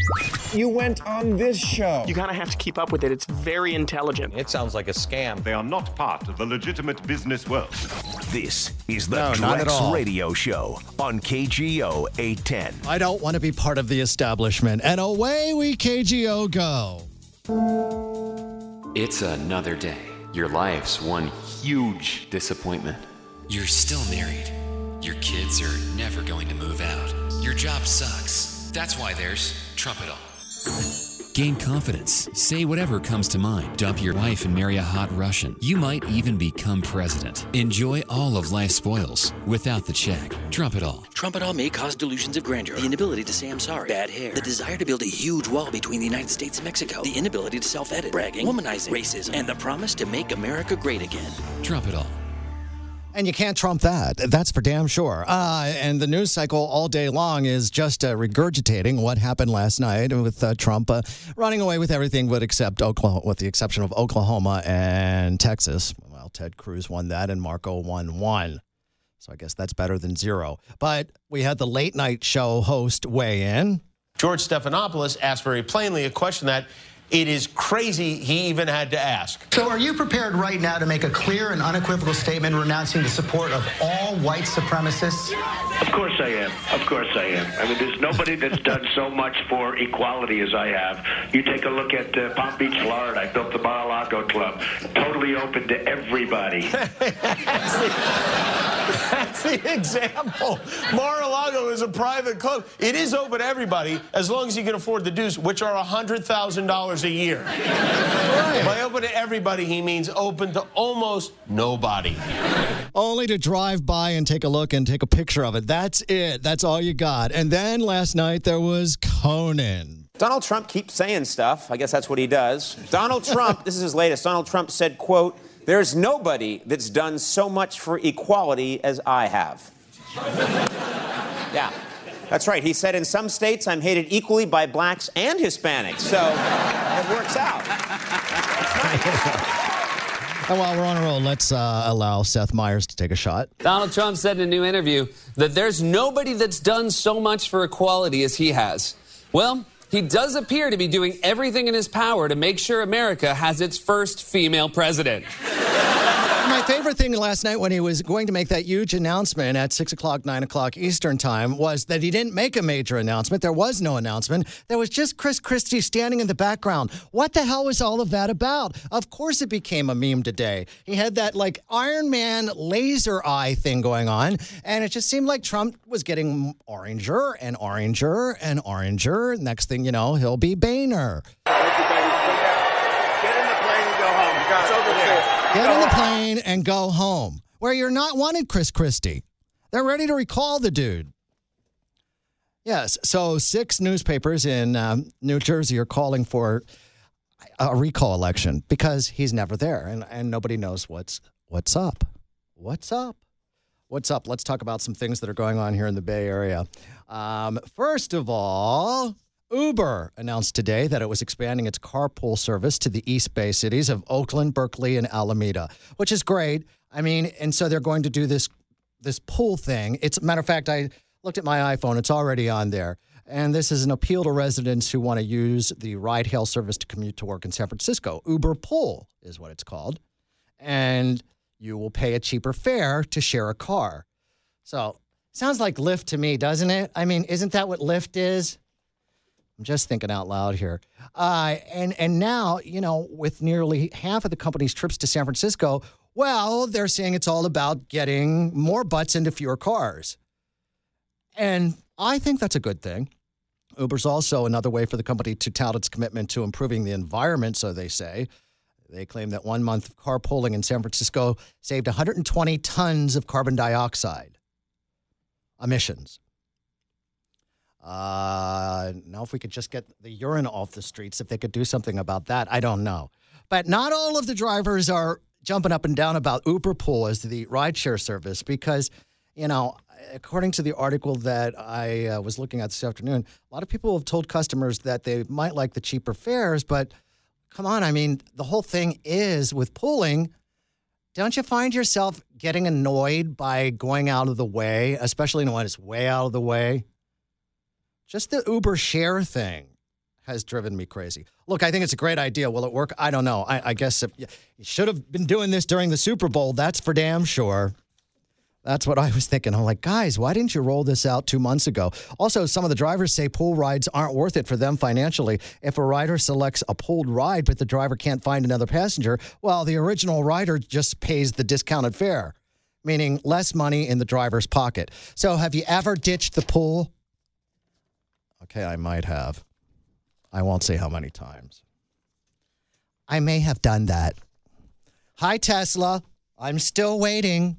You went on this show. You kind of have to keep up with it. It's very intelligent. It sounds like a scam. They are not part of the legitimate business world. This is the Drex Radio Show on KGO 810. I don't want to be part of the establishment. And away we KGO go. It's another day. Your life's one huge disappointment. You're still married. Your kids are never going to move out. Your job sucks. That's why there's Trump It All. Gain confidence. Say whatever comes to mind. Dump your wife and marry a hot Russian. You might even become president. Enjoy all of life's spoils without the check. Trump It All. Trump It All may cause delusions of grandeur, the inability to say I'm sorry, bad hair, the desire to build a huge wall between the United States and Mexico, the inability to self-edit, bragging, womanizing, racism, and the promise to make America great again. Trump It All. And you can't trump that. That's for damn sure. And the news cycle all day long is just regurgitating what happened last night with Trump running away with everything but except Oklahoma, with the exception of Oklahoma and Texas. Well, Ted Cruz won that and Marco won one. So I guess that's better than zero. But we had the late night show host weigh in. George Stephanopoulos asked very plainly a question that it is crazy he even had to ask. So are you prepared right now to make a clear and unequivocal statement renouncing the support of all white supremacists? Of course I am. Of course I am. I mean, there's nobody that's done so much for equality as I have. You take a look at Palm Beach, Florida. I built the Mar-a-Lago Club. Totally open to everybody. That's the example. Mar-a-Lago is a private club. It is open to everybody as long as you can afford the dues, which are $100,000 a year. Right. By open to everybody, he means open to almost nobody. Only to drive by and take a look and take a picture of it. That's it. That's all you got. And then last night there was Conan. Donald Trump keeps saying stuff. I guess that's what he does. Donald Trump, this is his latest. Donald Trump said, quote, "There's nobody that's done so much for equality as I have." Yeah, that's right. He said, in some states, I'm hated equally by blacks and Hispanics. So it works out. And while we're on a roll, let's allow Seth Meyers to take a shot. Donald Trump said in a new interview that there's nobody that's done so much for equality as he has. Well, he does appear to be doing everything in his power to make sure America has its first female president. My favorite thing last night when he was going to make that huge announcement at 6 o'clock, 9 o'clock Eastern time was that he didn't make a major announcement. There was no announcement. There was just Chris Christie standing in the background. What the hell was all of that about? Of course it became a meme today. He had that like Iron Man laser eye thing going on, and it just seemed like Trump was getting oranger and oranger and oranger. Next thing you know, he'll be Boehner. Get in the plane and go home. Where you're not wanted, Chris Christie. They're ready to recall the dude. Yes, so 6 newspapers in New Jersey are calling for a recall election because he's never there, and nobody knows what's up. What's up? What's up? Let's talk about some things that are going on here in the Bay Area. First of all, Uber announced today that it was expanding its carpool service to the East Bay cities of Oakland, Berkeley, and Alameda, which is great. I mean, and so they're going to do this pool thing. It's a matter of fact, I looked at my iPhone. It's already on there. And this is an appeal to residents who want to use the ride-hail service to commute to work in San Francisco. Uber Pool is what it's called. And you will pay a cheaper fare to share a car. So, sounds like Lyft to me, doesn't it? I mean, isn't that what Lyft is? I'm just thinking out loud here. And now, you know, with nearly half of the company's trips to San Francisco, well, they're saying it's all about getting more butts into fewer cars. And I think that's a good thing. Uber's also another way for the company to tout its commitment to improving the environment, so they say. They claim that 1 month of carpooling in San Francisco saved 120 tons of carbon dioxide emissions. Now, if we could just get the urine off the streets, if they could do something about that, I don't know. But not all of the drivers are jumping up and down about Uber Pool as the rideshare service because, you know, according to the article that I was looking at this afternoon, a lot of people have told customers that they might like the cheaper fares, but come on, I mean, the whole thing is with pooling, don't you find yourself getting annoyed by going out of the way, especially when it's way out of the way? Just the Uber share thing. has driven me crazy. Look, I think it's a great idea. Will it work? I don't know. I guess you should have been doing this during the Super Bowl. That's for damn sure. That's what I was thinking. I'm like, guys, why didn't you roll this out 2 months ago? Also, some of the drivers say pool rides aren't worth it for them financially. If a rider selects a pooled ride, but the driver can't find another passenger, well, the original rider just pays the discounted fare, meaning less money in the driver's pocket. So have you ever ditched the pool? Okay, I might have. I won't say how many times. I may have done that. Hi, Tesla. I'm still waiting.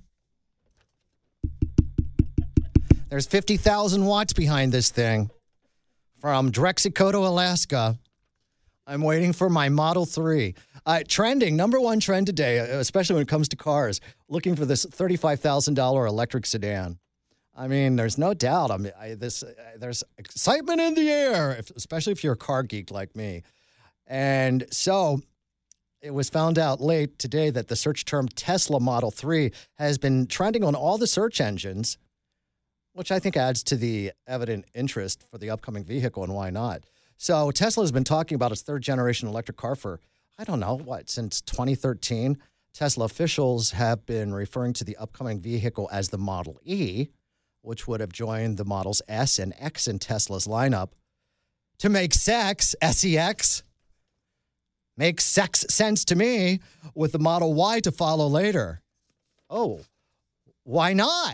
There's 50,000 watts behind this thing from Drexicoto, Alaska. I'm waiting for my Model 3. Trending, number one trend today, especially when it comes to cars, looking for this $35,000 electric sedan. I mean, there's no doubt. There's excitement in the air, especially if you're a car geek like me. And so it was found out late today that the search term Tesla Model 3 has been trending on all the search engines, which I think adds to the evident interest for the upcoming vehicle, and why not? So Tesla has been talking about its third-generation electric car for, I don't know, since 2013. Tesla officials have been referring to the upcoming vehicle as the Model E, which would have joined the Models S and X in Tesla's lineup. To make sex, S-E-X, makes sex sense to me, with the Model Y to follow later. Oh, why not?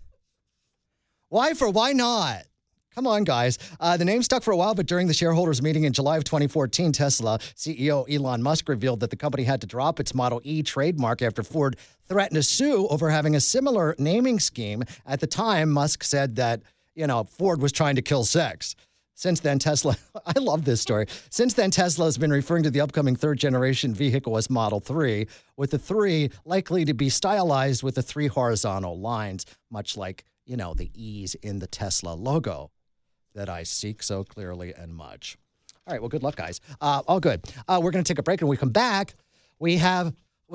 Why not? Come on, guys. The name stuck for a while, but during the shareholders meeting in July of 2014, Tesla CEO Elon Musk revealed that the company had to drop its Model E trademark after Ford threatened to sue over having a similar naming scheme. At the time, Musk said that, Ford was trying to kill sex. Since then, Tesla, I love this story. Since then, Tesla has been referring to the upcoming third-generation vehicle as Model 3, with the 3 likely to be stylized with the 3 horizontal lines, much like, the E's in the Tesla logo that I seek so clearly and much. All right, well, good luck, guys. All good. We're going to take a break, and when we come back, we have,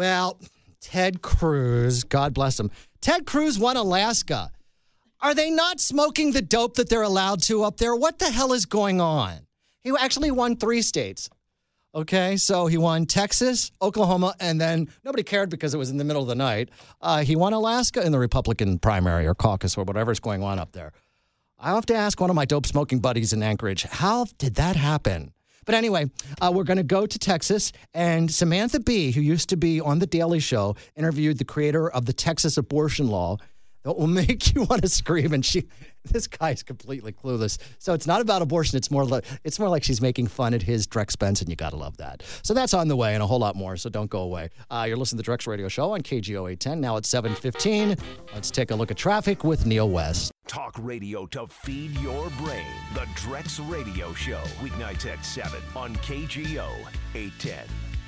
Ted Cruz. God bless him. Ted Cruz won Alaska. Are they not smoking the dope that they're allowed to up there? What the hell is going on? He actually won 3 states. Okay, so he won Texas, Oklahoma, and then nobody cared because it was in the middle of the night. He won Alaska in the Republican primary or caucus or whatever's going on up there. I'll have to ask one of my dope-smoking buddies in Anchorage, how did that happen? But anyway, we're going to go to Texas, and Samantha Bee, who used to be on The Daily Show, interviewed the creator of the Texas abortion law that will make you want to scream. And this guy's completely clueless. So it's not about abortion. It's more like she's making fun at his Drex Benson. You got to love that. So that's on the way and a whole lot more. So don't go away. You're listening to the Drex Radio Show on KGO 810. Now it's 7:15. Let's take a look at traffic with Neil West. Talk radio to feed your brain. The Drex Radio Show. Weeknights at 7 on KGO 810.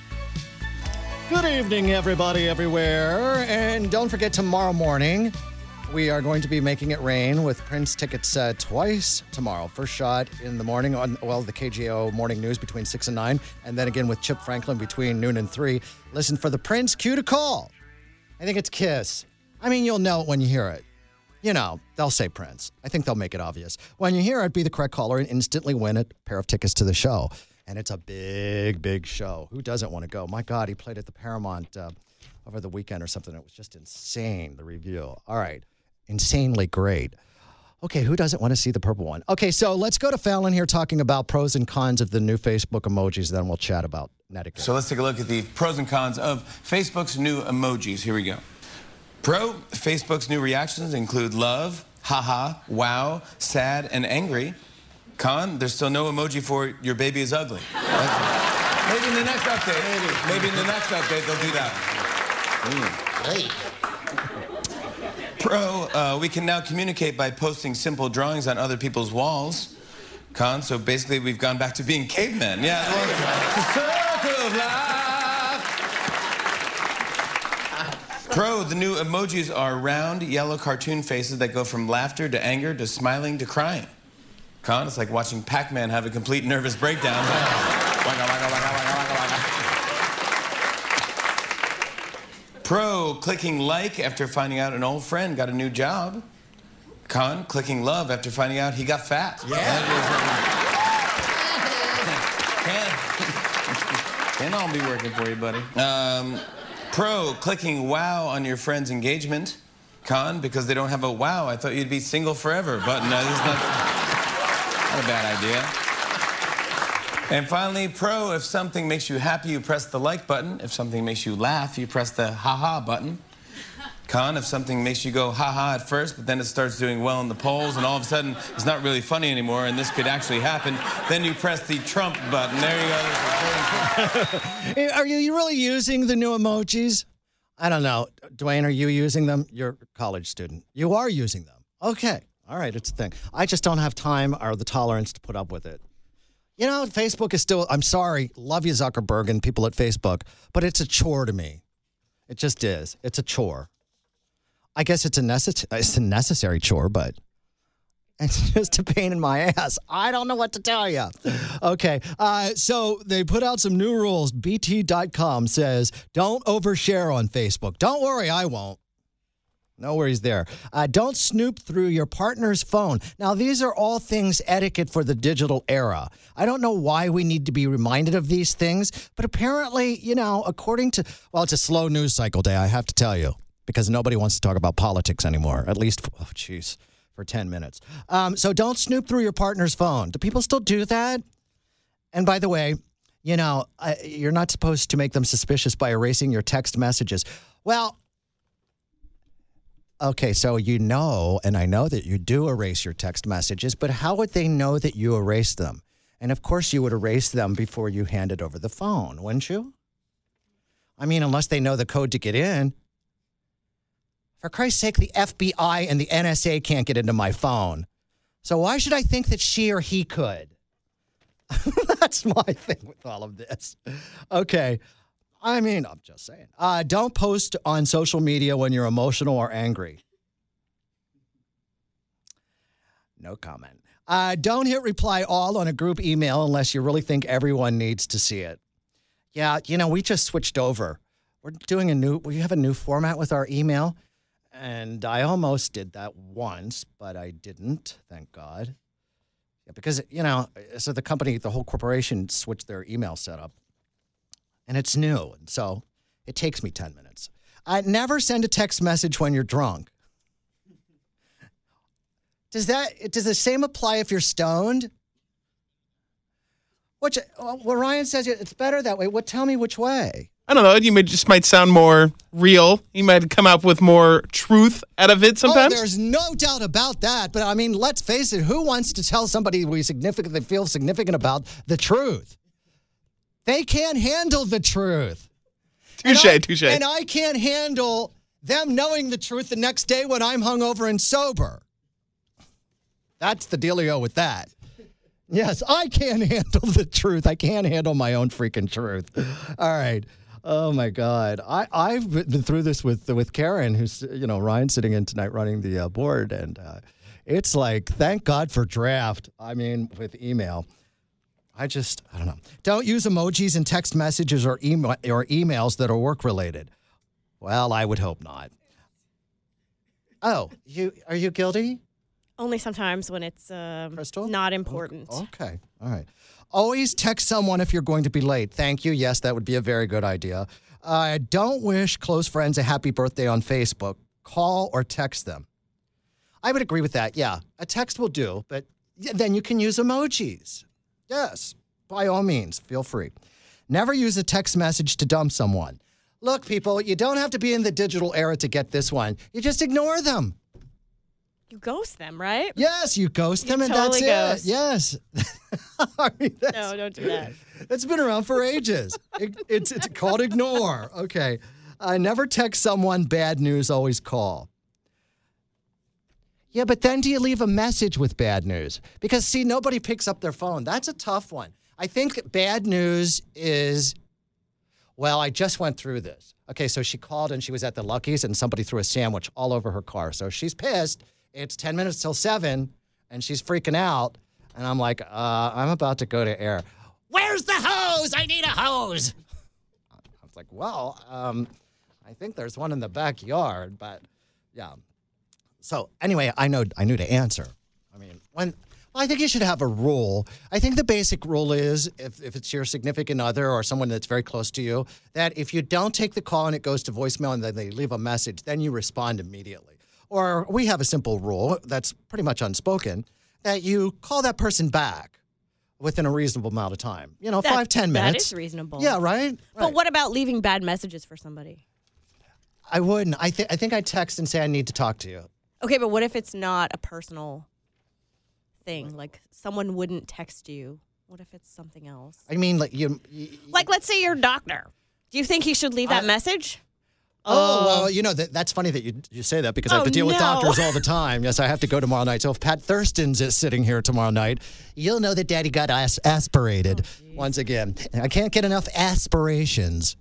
Good evening, everybody, everywhere. And don't forget, tomorrow morning, we are going to be making it rain with Prince tickets twice tomorrow. First shot in the morning on, the KGO Morning News between 6 and 9, and then again with Chip Franklin between noon and 3. Listen for the Prince cue to call. I think it's Kiss. I mean, you'll know it when you hear it. They'll say Prince. I think they'll make it obvious. When you hear it, be the correct caller and instantly win a pair of tickets to the show. And it's a big, big show. Who doesn't want to go? My God, he played at the Paramount over the weekend or something. It was just insane, the review. All right. Insanely great. Okay, who doesn't want to see the purple one? Okay, so let's go to Fallon here talking about pros and cons of the new Facebook emojis. Then we'll chat about Netiquette. So let's take a look at the pros and cons of Facebook's new emojis. Here we go. Pro, Facebook's new reactions include love, haha, wow, sad, and angry. Con, there's still no emoji for your baby is ugly. Maybe in the next update. Maybe in the next update they'll do that. Great. Pro, we can now communicate by posting simple drawings on other people's walls. Con, so basically we've gone back to being cavemen. Yeah, it's a circle of life. Pro, the new emojis are round, yellow cartoon faces that go from laughter to anger to smiling to crying. Con, it's like watching Pac-Man have a complete nervous breakdown. Pro, clicking like after finding out an old friend got a new job. Con, clicking love after finding out he got fat. Yeah. And I'll be working for you, buddy. Pro, clicking wow on your friend's engagement. Con, because they don't have a wow, I thought you'd be single forever. But no, this is not a bad idea. And finally, pro, if something makes you happy, you press the like button. If something makes you laugh, you press the ha-ha button. Con, if something makes you go ha-ha at first, but then it starts doing well in the polls, and all of a sudden it's not really funny anymore, and this could actually happen, then you press the Trump button. There you go. Are you really using the new emojis? I don't know. Dwayne, are you using them? You're a college student. You are using them. Okay. All right, it's a thing. I just don't have time or the tolerance to put up with it. You know, Facebook is still, I'm sorry, love you, Zuckerberg and people at Facebook, but it's a chore to me. It just is. It's a chore. I guess it's a necessary chore, but it's just a pain in my ass. I don't know what to tell you. Okay, so they put out some new rules. BT.com says, don't overshare on Facebook. Don't worry, I won't. No worries there. Don't snoop through your partner's phone. Now, these are all things etiquette for the digital era. I don't know why we need to be reminded of these things, but apparently, you know, according to, well, it's a slow news cycle day, I have to tell you, because nobody wants to talk about politics anymore, at least, for 10 minutes. So don't snoop through your partner's phone. Do people still do that? And by the way, you know, you're not supposed to make them suspicious by erasing your text messages. Well, okay, so you know, and I know that you do erase your text messages, but how would they know that you erased them? And of course you would erase them before you handed over the phone, wouldn't you? I mean, unless they know the code to get in. For Christ's sake, the FBI and the NSA can't get into my phone. So why should I think that she or he could? That's my thing with all of this. Okay. I mean, I'm just saying. Don't post on social media when you're emotional or angry. No comment. Don't hit reply all on a group email unless you really think everyone needs to see it. Yeah, you know, we just switched over. We have a new format with our email. And I almost did that once, but I didn't, thank God. Yeah, because, you know, so the whole corporation switched their email setup. And it's new, and so it takes me 10 minutes. Never send a text message when you're drunk. Does the same apply if you're stoned? Well, Ryan says it's better that way. Tell me which way. I don't know. You might sound more real. You might come up with more truth out of it sometimes. Oh, there's no doubt about that. But I mean, let's face it. Who wants to tell somebody we feel significant about the truth? They can't handle the truth. Touche. And I can't handle them knowing the truth the next day when I'm hungover and sober. That's the dealio with that. Yes, I can't handle the truth. I can't handle my own freaking truth. All right. Oh, my God. I've been through this with Karen, who's, you know, Ryan's sitting in tonight running the board. And it's like, thank God for draft. I mean, with email. I don't know. Don't use emojis in text messages or emails that are work-related. Well, I would hope not. Oh, are you guilty? Only sometimes when it's not important. Okay. All right. Always text someone if you're going to be late. Thank you. Yes, that would be a very good idea. Don't wish close friends a happy birthday on Facebook. Call or text them. I would agree with that. Yeah, a text will do, but then you can use emojis. Yes, by all means, feel free. Never use a text message to dump someone. Look, people, you don't have to be in the digital era to get this one. You just ignore them. You ghost them, right? Yes, you ghost them, and totally that's ghost. it. Yes. No, don't do that. It's been around for ages. It's called ignore. Okay. Never text someone bad news, always call. Yeah, but then do you leave a message with bad news? Because, see, nobody picks up their phone. That's a tough one. I think bad news is, well, I just went through this. Okay, so she called and she was at the Lucky's and somebody threw a sandwich all over her car. So she's pissed. It's 10 minutes till 7 and she's freaking out. And I'm like, I'm about to go to air. Where's the hose? I need a hose. I was like, well, I think there's one in the backyard, but yeah. So anyway, I knew to answer. I mean, I think you should have a rule. I think the basic rule is if it's your significant other or someone that's very close to you, that if you don't take the call and it goes to voicemail and then they leave a message, then you respond immediately. Or we have a simple rule that's pretty much unspoken, that you call that person back within a reasonable amount of time. 5-10 minutes. That is reasonable. Yeah, right? But what about leaving bad messages for somebody? I wouldn't. I think I'd text and say I need to talk to you. Okay, but what if it's not a personal thing? Like someone wouldn't text you. What if it's something else? I mean, like like let's say your doctor. Do you think he should leave that message? Oh, well, that's funny that you say that because I have to deal with doctors all the time. Yes, I have to go tomorrow night. So if Pat Thurston's is sitting here tomorrow night, you'll know that Daddy got aspirated once again. I can't get enough aspirations.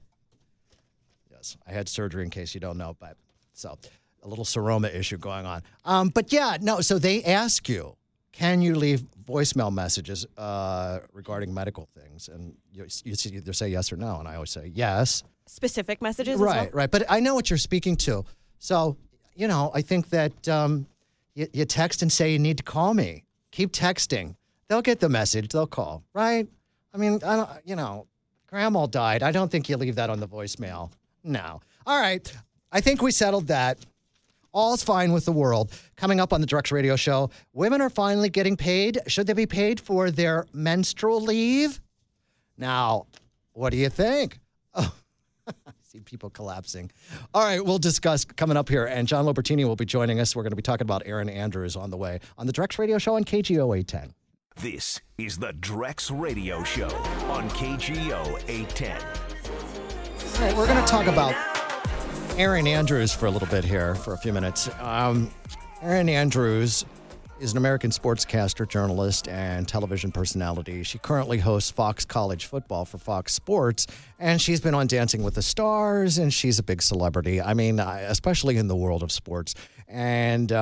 Yes, I had surgery in case you don't know, but so a little seroma issue going on. But yeah, no, so they ask you, can you leave voicemail messages regarding medical things? And you either say yes or no, and I always say yes. Specific messages right, as well? Right. But I know what you're speaking to. So, I think that you text and say you need to call me. Keep texting. They'll get the message. They'll call, right? I mean, Grandma died. I don't think you leave that on the voicemail. No. All right. I think we settled that. All's fine with the world. Coming up on the Drex Radio Show, women are finally getting paid. Should they be paid for their menstrual leave? Now, what do you think? Oh. I see people collapsing. All right, we'll discuss coming up here, and John Lobertini will be joining us. We're going to be talking about Erin Andrews on the way on the Drex Radio Show on KGO 810. This is the Drex Radio Show on KGO 810. All right, we're going to talk about Erin Andrews for a little bit here for a few minutes. Erin Andrews is an American sportscaster, journalist, and television personality. She currently hosts Fox College Football for Fox Sports, and she's been on Dancing with the Stars, and she's a big celebrity. I mean, especially in the world of sports. And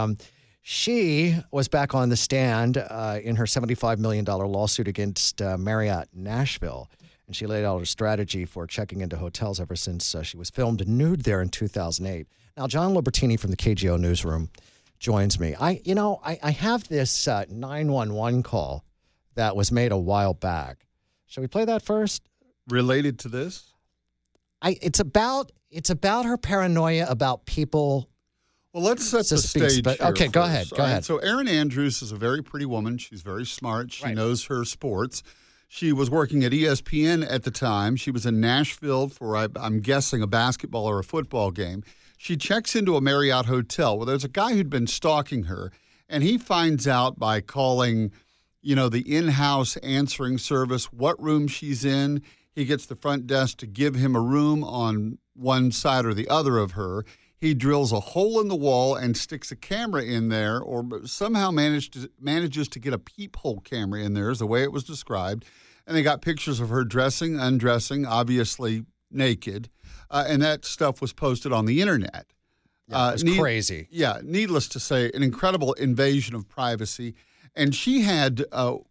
she was back on the stand in her $75 million lawsuit against Marriott Nashville, and she laid out a strategy for checking into hotels ever since she was filmed nude there in 2008. Now, John Lobertini from the KGO Newsroom joins me. I have this 911 call that was made a while back. Shall we play that first? Related to this? It's about her paranoia about people. Well, let's set the stage. Okay, go ahead. Go ahead. So Erin Andrews is a very pretty woman. She's very smart. She knows her sports. She was working at ESPN at the time. She was in Nashville for, I'm guessing, a basketball or a football game. She checks into a Marriott hotel. Well, there's a guy who'd been stalking her, and he finds out by calling, the in-house answering service what room she's in. He gets the front desk to give him a room on one side or the other of her. He drills a hole in the wall and sticks a camera in there, or somehow manages to get a peephole camera in there, is the way it was described. And they got pictures of her dressing, undressing, obviously naked. And that stuff was posted on the internet. Yeah, it was crazy. Yeah, needless to say, an incredible invasion of privacy. And she had,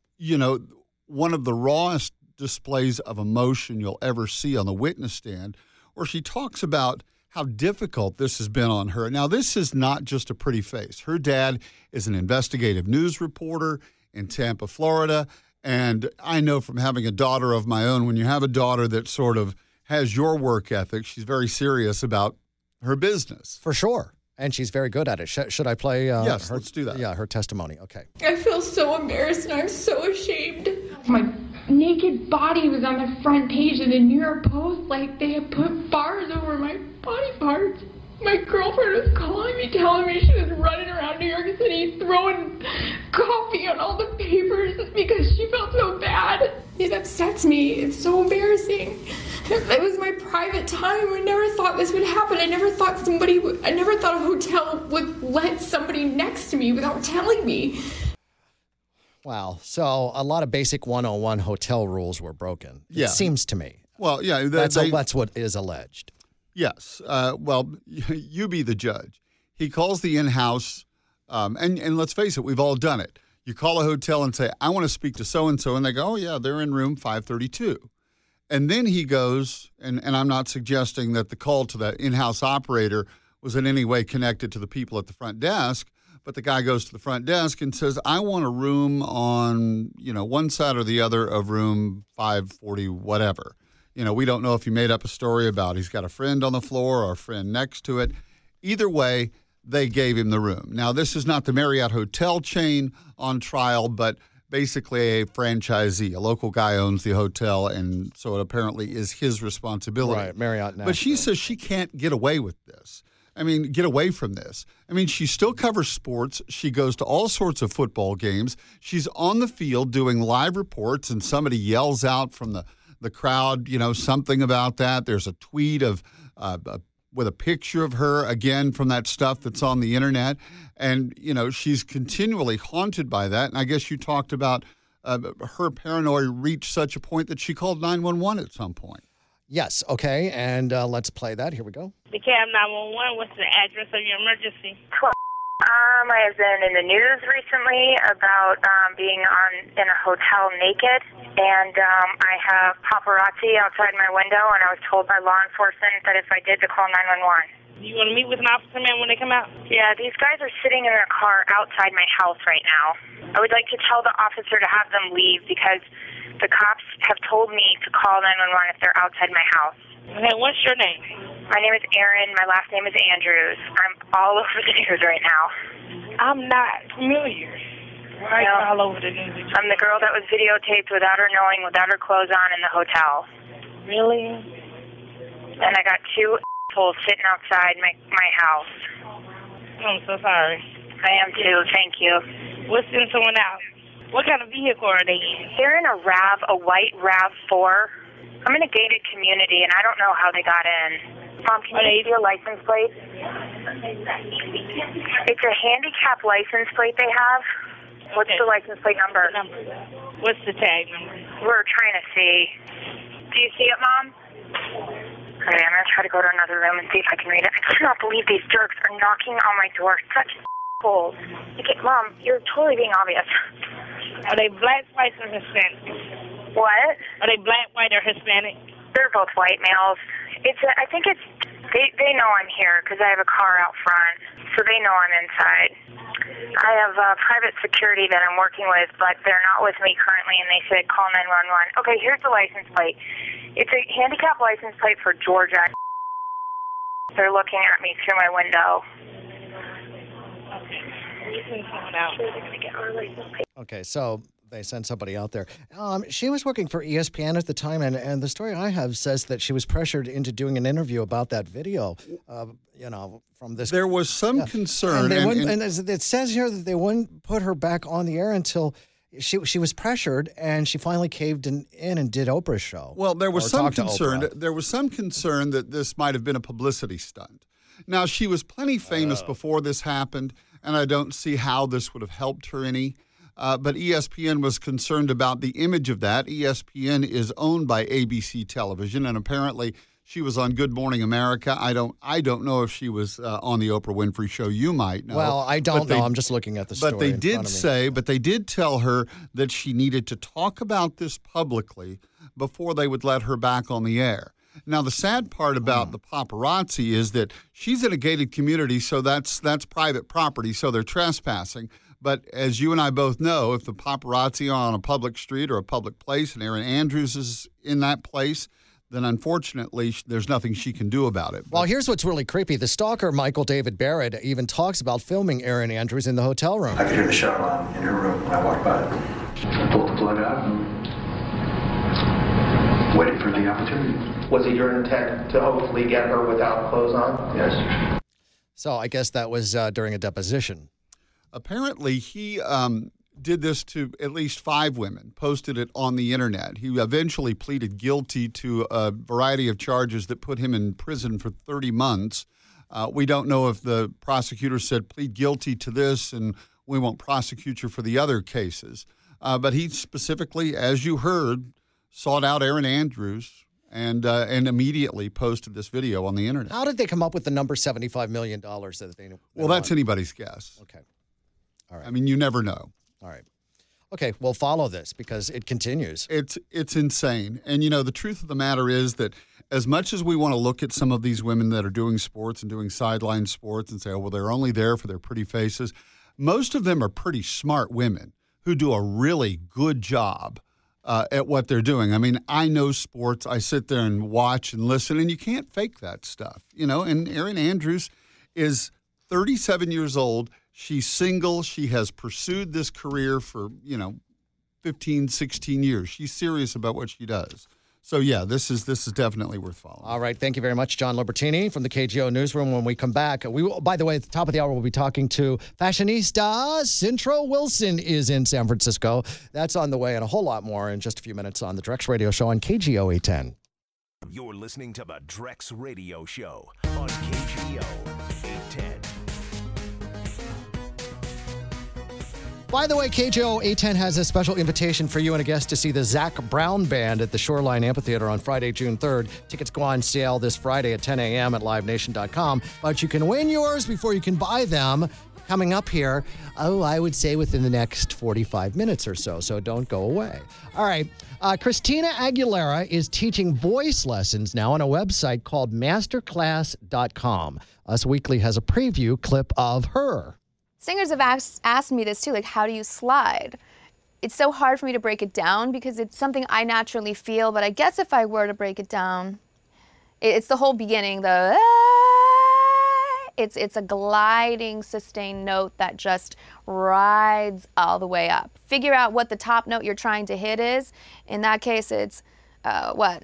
one of the rawest displays of emotion you'll ever see on the witness stand, where she talks about how difficult this has been on her. Now, this is not just a pretty face. Her dad is an investigative news reporter in Tampa, Florida. And I know from having a daughter of my own, when you have a daughter that sort of has your work ethic, she's very serious about her business. For sure. And she's very good at it. Should I play yes, let's do that. Yeah, her testimony. Okay. I feel so embarrassed and I'm so ashamed. My naked body was on the front page of the New York Post, like they had put bars over my body parts. My girlfriend was calling me, telling me she was running around New York City throwing coffee on all the papers because she felt so bad. It upsets me. It's so embarrassing. It was my private time. I never thought this would happen. I never thought a hotel would let somebody next to me without telling me. Wow. So a lot of basic 101 hotel rules were broken. Yeah. It seems to me. Well, yeah. That's what is alleged. Yes. Well, you be the judge. He calls the in-house, and let's face it, we've all done it. You call a hotel and say, I want to speak to so-and-so, and they go, oh, yeah, they're in room 532. And then he goes, and I'm not suggesting that the call to that in-house operator was in any way connected to the people at the front desk, But the guy goes to the front desk and says, I want a room on, one side or the other of room 540, whatever. We don't know if he made up a story about he's got a friend on the floor or a friend next to it. Either way, they gave him the room. Now, this is not the Marriott hotel chain on trial, but basically a franchisee. A local guy owns the hotel, and so it apparently is his responsibility. Right, Marriott Nashville. But she says she can't get away with this. Get away from this. She still covers sports. She goes to all sorts of football games. She's on the field doing live reports, and somebody yells out from the crowd, something about that. There's a tweet of with a picture of her, again, from that stuff that's on the internet. And, she's continually haunted by that. And I guess you talked about her paranoia reached such a point that she called 911 at some point. Yes, okay, and let's play that. Here we go. The cab 911, what's the address of your emergency? I have been in the news recently about being in a hotel naked, and I have paparazzi outside my window, and I was told by law enforcement that if I did to call 911. Do you want to meet with an officer, man, when they come out? Yeah, these guys are sitting in their car outside my house right now. I would like to tell the officer to have them leave because the cops have told me to call 911 if they're outside my house. Okay, what's your name? My name is Erin. My last name is Andrews. I'm all over the news right now. I'm not familiar. Why are you all over the news? I'm the girl that was videotaped without her knowing, without her clothes on in the hotel. Really? And I got two assholes sitting outside my house. I'm so sorry. I am too. Thank you. We'll send someone out. What kind of vehicle are they in? They're in a white RAV4. I'm in a gated community, and I don't know how they got in. Mom, can you see a license plate? It's a handicap license plate they have. What's the license plate number? What's the tag number? We're trying to see. Do you see it, Mom? Okay, I'm going to try to go to another room and see if I can read it. I cannot believe these jerks are knocking on my door. Such assholes. Okay, Mom, you're totally being obvious. Are they black, white, or Hispanic? What? Are they black, white, or Hispanic? They're both white males. I think they know I'm here because I have a car out front, so they know I'm inside. I have private security that I'm working with, but they're not with me currently, and they said call 911. Okay, here's the license plate. It's a handicap license plate for Georgia. They're looking at me through my window. Okay, so they sent somebody out there. She was working for ESPN at the time, and the story I have says that she was pressured into doing an interview about that video, from this. There was some concern. And it says here that they wouldn't put her back on the air until she was pressured, and she finally caved in and did Oprah's show. Well, there was some concern. There was some concern that this might have been a publicity stunt. Now, she was plenty famous before this happened, and I don't see how this would have helped her any. But ESPN was concerned about the image of that. ESPN is owned by ABC Television, and apparently she was on Good Morning America. I don't know if she was on the Oprah Winfrey Show. You might know. Well, I don't know. I'm just looking at the story. But they did say, but they did tell her that she needed to talk about this publicly before they would let her back on the air. Now, the sad part about the paparazzi is that she's in a gated community, so that's private property, so they're trespassing. But as you and I both know, if the paparazzi are on a public street or a public place and Erin Andrews is in that place, then unfortunately there's nothing she can do about it. Well, here's what's really creepy. The stalker, Michael David Barrett, even talks about filming Erin Andrews in the hotel room. I could hear the shower on in her room when I walked by. I pulled the plug out and waited for the opportunity. Was it your intent to hopefully get her without clothes on? Yes. So I guess that was during a deposition. Apparently, he did this to at least 5 women, posted it on the internet. He eventually pleaded guilty to a variety of charges that put him in prison for 30 months. We don't know if the prosecutor said plead guilty to this and we won't prosecute you for the other cases. But he specifically, as you heard, sought out Erin Andrews and immediately posted this video on the internet. How did they come up with the number $75 million that they Well, that's anybody's guess. Okay. All right. I mean, you never know. All right. Okay, we'll follow this because it continues. It's insane. And, the truth of the matter is that as much as we want to look at some of these women that are doing sports and doing sideline sports and say, oh, well, they're only there for their pretty faces, most of them are pretty smart women who do a really good job at what they're doing. I mean, I know sports. I sit there and watch and listen, and you can't fake that stuff, And Erin Andrews is 37 years old. She's single. She has pursued this career for, 15, 16 years. She's serious about what she does. So, yeah, this is definitely worth following. All right. Thank you very much, John Libertini from the KGO Newsroom. When we come back, by the way, at the top of the hour, we'll be talking to fashionista Centro Wilson is in San Francisco. That's on the way, and a whole lot more in just a few minutes on the Drex Radio Show on KGO 810. You're listening to the Drex Radio Show on KGO 810. By the way, KGO 810 has a special invitation for you and a guest to see the Zac Brown Band at the Shoreline Amphitheater on Friday, June 3rd. Tickets go on sale this Friday at 10 a.m. at livenation.com. But you can win yours before you can buy them coming up here, I would say within the next 45 minutes or so. So don't go away. All right. Christina Aguilera is teaching voice lessons now on a website called masterclass.com. Us Weekly has a preview clip of her. Singers have asked me this too, like, how do you slide? It's so hard for me to break it down because it's something I naturally feel, but I guess if I were to break it down, it's the whole beginning, it's a gliding, sustained note that just rides all the way up. Figure out what the top note you're trying to hit is. In that case, it's what?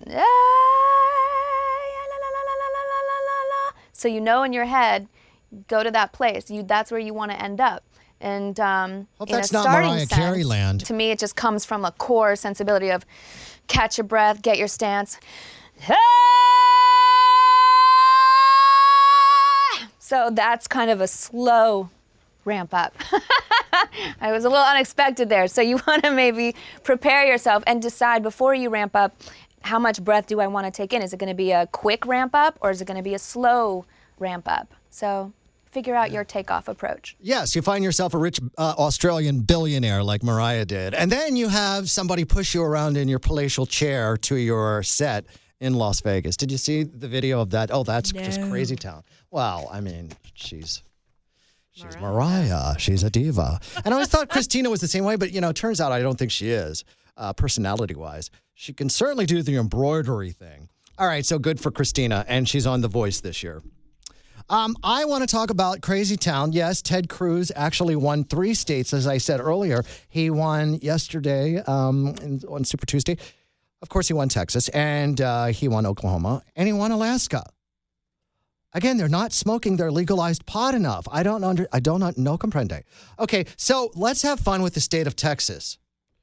So in your head, go to that place. That's where you want to end up. And hope that's not Mariah Carey land. To me, it just comes from a core sensibility of catch your breath, get your stance. So that's kind of a slow ramp up. I was a little unexpected there. So you want to maybe prepare yourself and decide before you ramp up, how much breath do I want to take in? Is it going to be a quick ramp up or is it going to be a slow ramp up? So figure out your takeoff approach. Yes, you find yourself a rich Australian billionaire like Mariah did. And then you have somebody push you around in your palatial chair to your set in Las Vegas. Did you see the video of that? Oh, that's just crazy town. Well, I mean, she's Mariah. She's a diva. And I always thought Christina was the same way, but, it turns out I don't think she is, personality-wise. She can certainly do the embroidery thing. All right, so good for Christina, and she's on The Voice this year. I want to talk about Crazy Town. Yes, Ted Cruz actually won 3 states, as I said earlier. He won yesterday on Super Tuesday. Of course, he won Texas, and he won Oklahoma, and he won Alaska. Again, they're not smoking their legalized pot enough. I don't no comprende. Okay, so let's have fun with the state of Texas.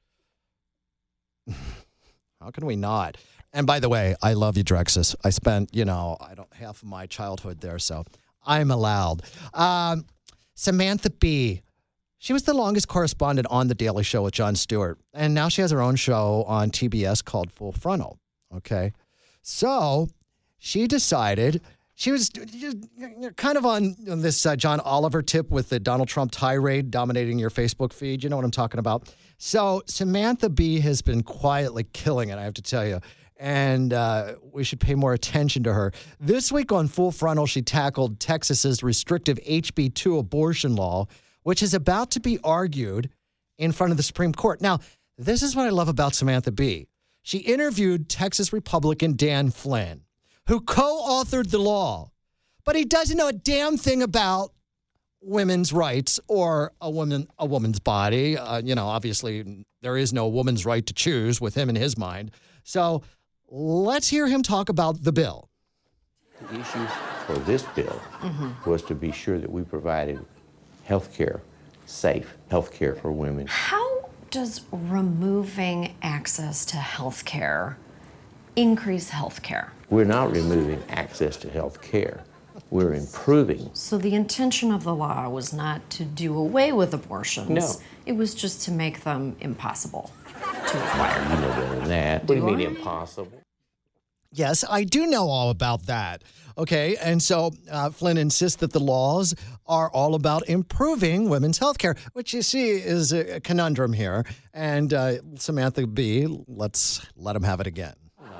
How can we not? And by the way, I love you, Drexus. I spent, half of my childhood there, so I'm allowed. Samantha Bee. She was the longest correspondent on The Daily Show with Jon Stewart. And now she has her own show on TBS called Full Frontal. Okay. So she decided, she was kind of on this John Oliver tip with the Donald Trump tirade dominating your Facebook feed. You know what I'm talking about? So Samantha Bee has been quietly killing it, I have to tell you. And we should pay more attention to her. This week on Full Frontal, she tackled Texas's restrictive HB2 abortion law, which is about to be argued in front of the Supreme Court. Now, this is what I love about Samantha Bee. She interviewed Texas Republican Dan Flynn, who co-authored the law, but he doesn't know a damn thing about women's rights or a woman's body. Obviously, there is no woman's right to choose with him in his mind. So let's hear him talk about the bill. The issue for this bill was to be sure that we provided health care, safe health care for women. How does removing access to health care increase health care? We're not removing access to health care. We're improving. So the intention of the law was not to do away with abortions. No. It was just to make them impossible to acquire. You know better than that. What do you mean impossible? Yes, I do know all about that. Okay, and so Flynn insists that the laws are all about improving women's health care, which you see is a conundrum here. And Samantha Bee, let's let him have it again.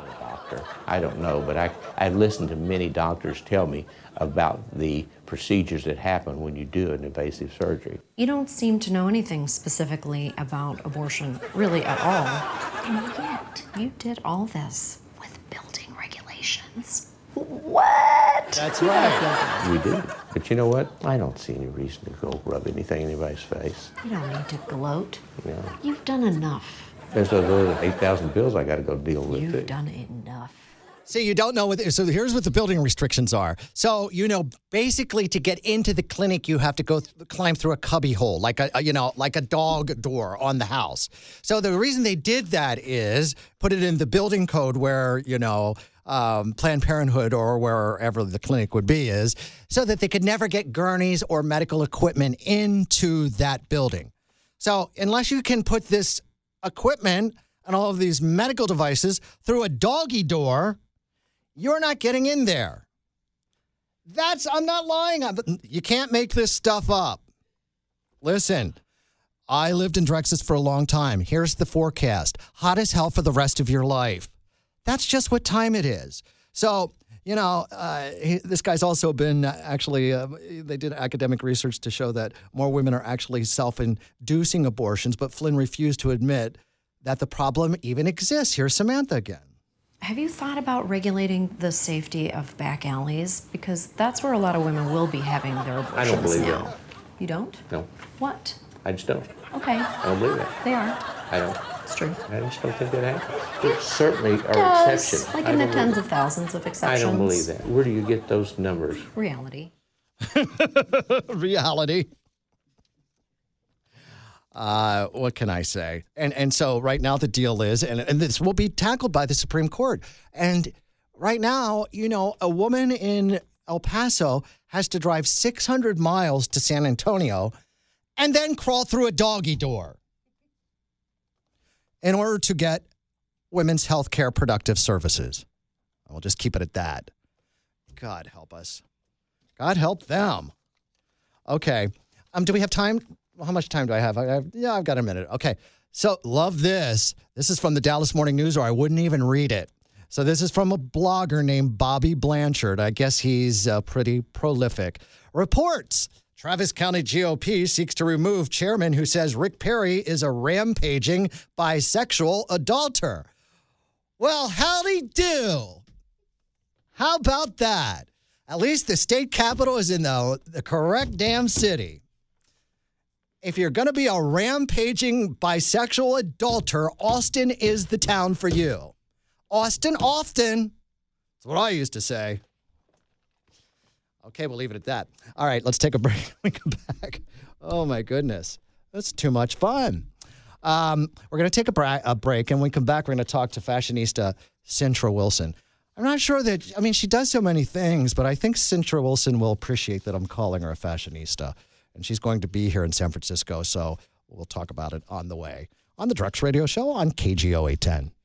doctor. I don't know, but I've listened to many doctors tell me about the procedures that happen when you do an invasive surgery. You don't seem to know anything specifically about abortion, really at all. And yet, you did all this with building regulations. What? That's right. We did. But you know what? I don't see any reason to go rub anything in anybody's face. You don't need to gloat. You know, You've done enough. there's those other 8,000 bills I got to go deal with. You've too. done enough. See, you don't know what. So here's what the building restrictions are. So basically, to get into the clinic, you have to climb through a cubby hole, like a dog door on the house. So the reason they did that is put it in the building code where Planned Parenthood or wherever the clinic would be is, so that they could never get gurneys or medical equipment into that building. So unless you can put this equipment and all of these medical devices through a doggy door, you're not getting in there. I'm not lying. You can't make this stuff up. Listen, I lived in Drexas for a long time. Here's the forecast. Hot as hell for the rest of your life. That's just what time it is. So, this guy's also been they did academic research to show that more women are actually self-inducing abortions, but Flynn refused to admit that the problem even exists. Here's Samantha again. Have you thought about regulating the safety of back alleys? Because that's where a lot of women will be having their abortions I don't believe now. that. You don't? No, What? I just don't. Okay. I don't believe that. They are. I don't. It's true. I just don't think that happens. There certainly are Does, exceptions. like I in the don't tens believe- of thousands of I exceptions. don't believe that. Where do you get those numbers? Reality. Reality. What can I say? And so right now the deal is, and this will be tackled by the Supreme Court. And right now, a woman in El Paso has to drive 600 miles to San Antonio and then crawl through a doggy door in order to get women's health care productive services. I'll just keep it at that. God help us. God help them. Okay. Do we have time? How much time do I have? I've got a minute. Okay. So love this. This is from the Dallas Morning News, or I wouldn't even read it. So this is from a blogger named Bobby Blanchard. I guess he's pretty prolific. Reports. Travis County GOP seeks to remove chairman who says Rick Perry is a rampaging bisexual adulterer. Well, howdy do. How about that? At least the state capital is in the correct damn city. If you're going to be a rampaging bisexual adulterer, Austin is the town for you. Austin, often. That's what I used to say. Okay, we'll leave it at that. All right, let's take a break. We come back. Oh, my goodness. That's too much fun. We're going to take a break, and when we come back, we're going to talk to fashionista Cintra Wilson. I'm not sure that, she does so many things, but I think Cintra Wilson will appreciate that I'm calling her a fashionista. And she's going to be here in San Francisco, so we'll talk about it on the way on the Drex Radio Show on KGO 810.